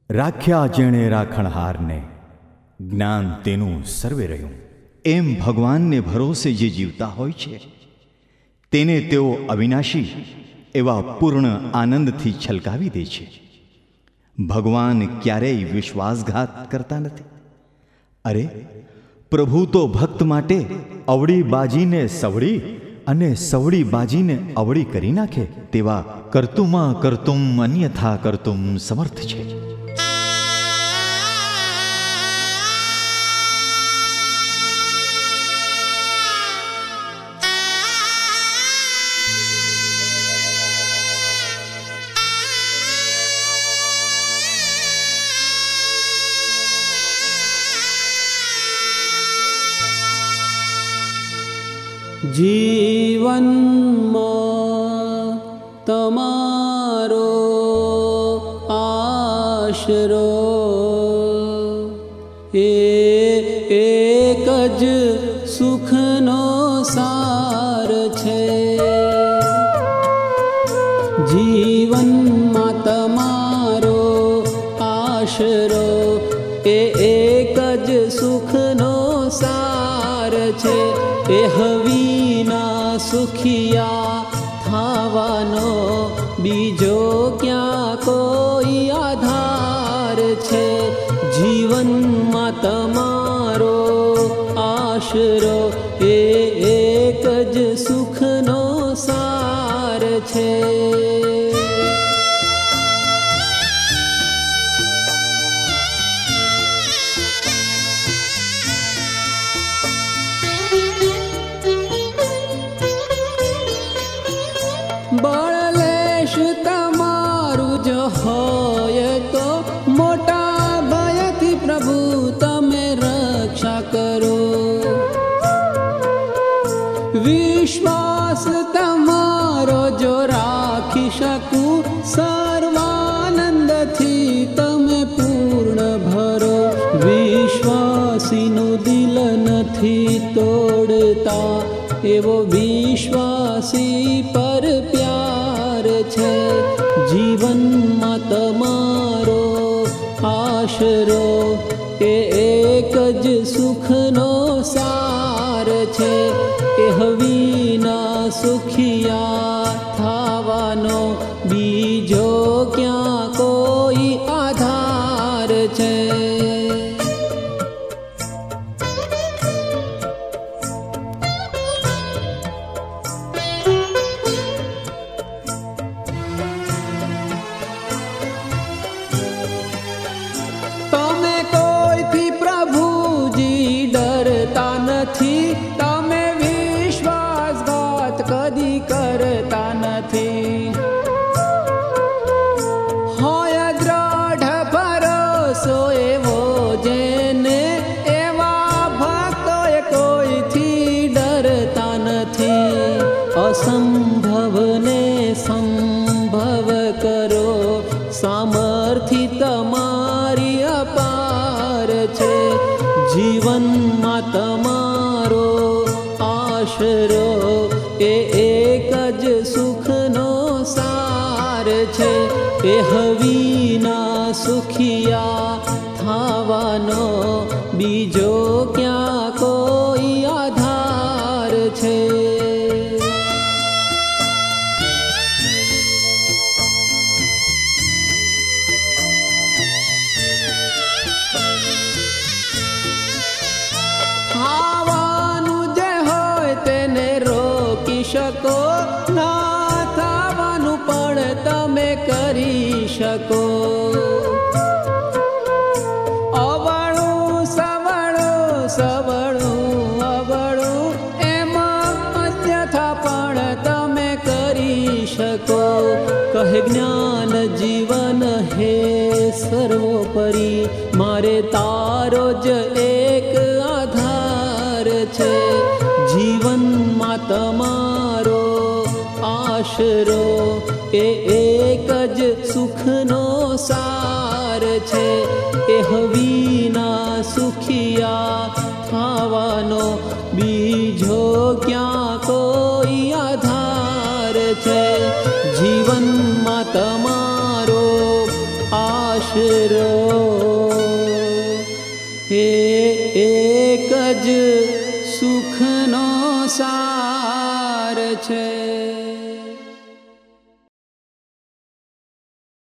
રાખ્યા જેણે રાખણહારને, જ્ઞાન તેનું સર્વે રહ્યું. એમ ભગવાનને ભરોસે જે જીવતા હોય છે તેને તેઓ અવિનાશી એવા પૂર્ણ આનંદથી છલકાવી દે છે. ભગવાન ક્યારેય વિશ્વાસઘાત કરતા નથી. અરે, પ્રભુ તો ભક્ત માટે અવળી બાજીને સવડી અને સવડી બાજીને અવળી કરી નાખે તેવા કર્તુમાં કર્તુમ અન્યથા કર્તુમ સમર્થ છે. જીવનમાં તમારો આશરો એક જ સુખનો સાર છે. જીવનમાં તમારો આશરો એક જ સુખનો સાર છે. એ હવીના સુખિયા થાવાનો બીજો ક્યાં કોઈ આધાર છે. જીવનમાં તમારો આશરો એક જ સુખનો સાર છે. બળલેશ તમારું જ હોય તો મોટા ભયથી પ્રભુ તમે રક્ષા કરો. વિશ્વાસ તમારો જો રાખી શકું સર્વાનંદથી તમે પૂર્ણ ભરો. વિશ્વાસીનું દિલ નથી તોડતા એવો વિશ્વાસી પર પ્યાર છે. જીવનમાં તમારો આશરો એક જ સુખનો સાર છે. એ હવીના સુખિયા થાવાનો બીજો ક્યાં કોઈ આધાર છે. તમે વિશ્વાસઘાત કદી કરતા નથી. હોય દ્રઢ ભરોસો એવો જેને એવા ભક્તોએ કોઈથી ડરતા નથી. અસંભવને સંભવ કરો સામર્થ્ય તમારી અપાર છે. જીવનમાં તમારો આશરો એક જ સુખનો સાર છે. એ હવીના સુખિયા થાવાનો બીજો ક્યાં કોઈ આધાર છે. થવાનું જે હોય તેને રોકી શકો, ના થવાનું પણ તમે કરી શકો. અવળું સવળું સવળું અવળું એમાં અન્યથા પણ તમે કરી શકો. કહે જ્ઞાન જીવન હે સર્વોપરી, મારે તારો જ એક આધાર છે. જીવનમાં તમારો આશરો એક જ સુખનો સાર છે. એ હવીના સુખિયા થાવાનો બીજો ક્યાં કોઈ આધાર છે. જીવનમાં તમારો આશરો આશરો એ એક જ સુખનો સાર છે.